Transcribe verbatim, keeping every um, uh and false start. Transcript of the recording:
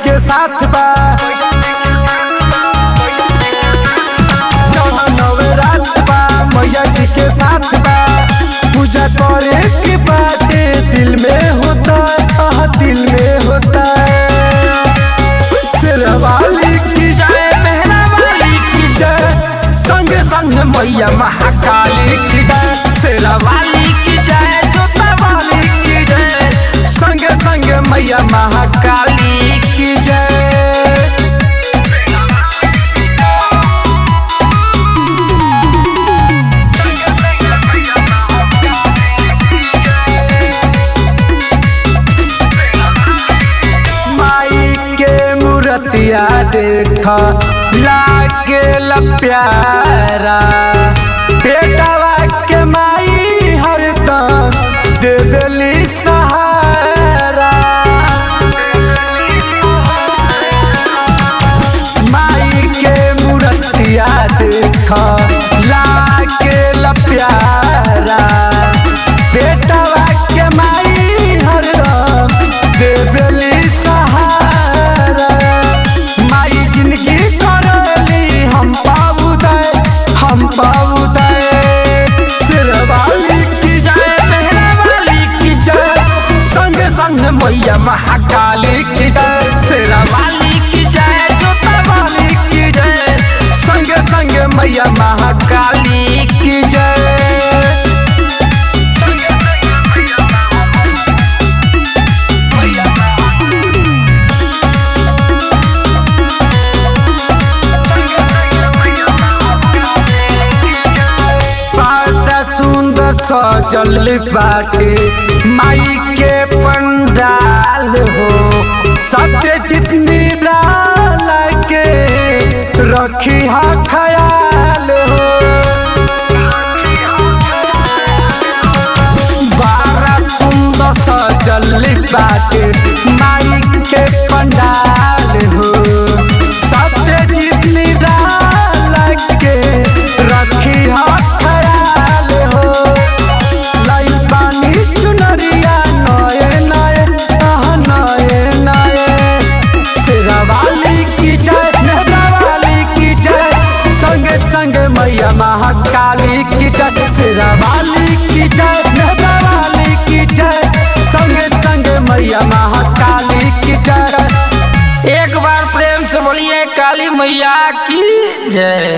के साथ बा नवरात बा मैया जी के साथ बा पूजा करे के बाटे दिल में होता आह दिल में होता शेरवाली की जय मेहरा वाली की जय संग संग मैया महाकाली की जय शेरवाली की जय जोता वाली की जय संग संग मैया महाकाली की जय। रतिया देखा लागे प्यारा बेटावा के माई हरदम देवली सहारा माई के मूर्तिया देखा लागे प्यारा बेटावा के माई हरदम देवली मैया महाकाली की जय शेरवाली की जय जोता वाली की जय संग संग मैया महाकाली की जय। सुंदर सजल बाटे माई के पंडाल हो सत्य जितनी डाल के रखी हा ख्याल हो बारा सुंदर सजल बाटे माई के पंडाल हो सत्य जितनी डाल के रखी हा मैया महाकाली की जय शेरवाली की जय मेहरावाली की जय संग संग मैया महाकाली की जय। एक बार प्रेम से बोलिए काली मैया की जय।